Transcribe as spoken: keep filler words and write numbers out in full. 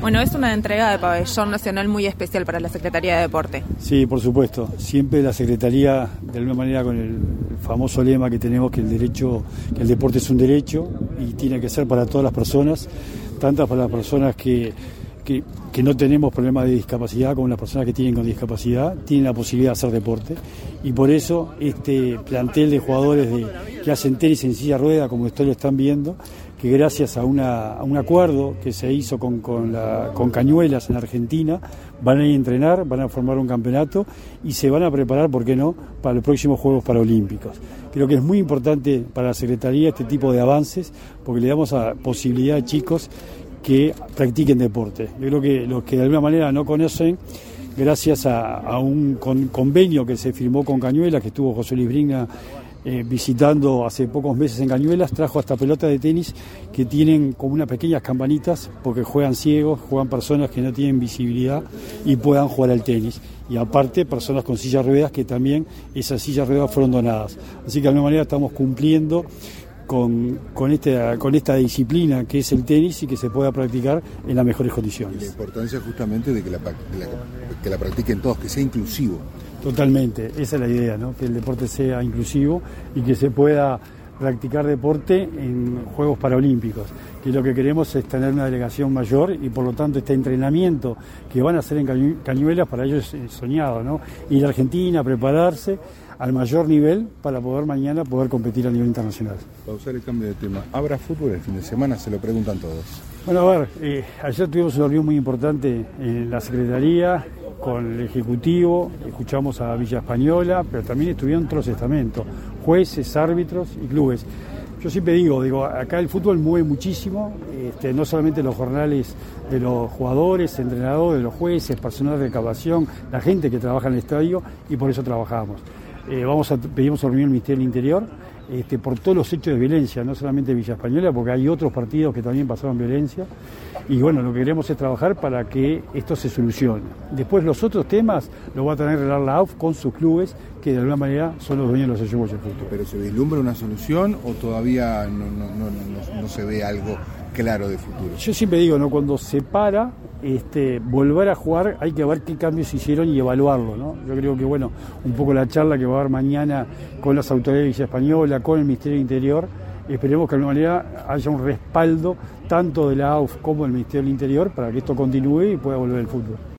Bueno, es una entrega de pabellón nacional muy especial para la Secretaría de Deporte. Sí, por supuesto. Siempre la Secretaría, de alguna manera con el famoso lema que tenemos, que el derecho, que el deporte es un derecho y tiene que ser para todas las personas, tantas para las personas que, que, que no tenemos problemas de discapacidad como las personas que tienen con discapacidad, tienen la posibilidad de hacer deporte. Y por eso este plantel de jugadores de, que hacen tenis en silla de rueda, como ustedes lo están viendo, que gracias a, una, a un acuerdo que se hizo con, con, la, con Cañuelas en Argentina, van a ir a entrenar, van a formar un campeonato y se van a preparar, ¿por qué no?, para los próximos Juegos Paralímpicos. Creo que es muy importante para la Secretaría este tipo de avances, porque le damos a posibilidad a chicos que practiquen deporte. Yo creo que los que de alguna manera no conocen, gracias a, a un con, convenio que se firmó con Cañuelas, que estuvo José Luis Brigna Eh, visitando hace pocos meses en Cañuelas, trajo hasta pelotas de tenis que tienen como unas pequeñas campanitas porque juegan ciegos, juegan personas que no tienen visibilidad y puedan jugar al tenis. Y aparte personas con sillas de ruedas que también esas sillas de ruedas fueron donadas. Así que de alguna manera estamos cumpliendo con, con, este, con esta disciplina que es el tenis y que se pueda practicar en las mejores condiciones. Y la importancia justamente de que la, de la, que la practiquen todos, que sea inclusivo. Totalmente, esa es la idea, ¿no? Que el deporte sea inclusivo y que se pueda practicar deporte en Juegos Paralímpicos, que lo que queremos es tener una delegación mayor y por lo tanto este entrenamiento que van a hacer en Cañuelas para ellos es soñado, ¿no? Ir a Argentina, prepararse al mayor nivel para poder mañana poder competir a nivel internacional. Para usar el cambio de tema, ¿habrá fútbol el fin de semana? Se lo preguntan todos. Bueno, a ver, eh, ayer tuvimos una reunión muy importante en la Secretaría con el Ejecutivo, escuchamos a Villa Española, pero también estuvieron otros estamentos, jueces, árbitros y clubes. Yo siempre digo, digo, acá el fútbol mueve muchísimo, este, no solamente los jornales de los jugadores, entrenadores, de los jueces, personal de recabación, la gente que trabaja en el estadio, y por eso trabajamos. Eh, vamos a pedimos una reunión al Ministerio del Interior este, por todos los hechos de violencia, no solamente Villa Española, porque hay otros partidos que también pasaron violencia. Y bueno, lo que queremos es trabajar para que esto se solucione. Después los otros temas los va a tener que arreglar la A U F con sus clubes, que de alguna manera son los dueños de los equipos de fútbol. ¿Pero se vislumbra una solución o todavía no, no, no, no, no se ve algo claro de futuro? Yo siempre digo, ¿no? Cuando se para, este, volver a jugar, hay que ver qué cambios se hicieron y evaluarlo, ¿no? Yo creo que, bueno, un poco la charla que va a haber mañana con las autoridades de Villa Española, con el Ministerio del Interior, esperemos que de alguna manera haya un respaldo tanto de la A U F como del Ministerio del Interior para que esto continúe y pueda volver el fútbol.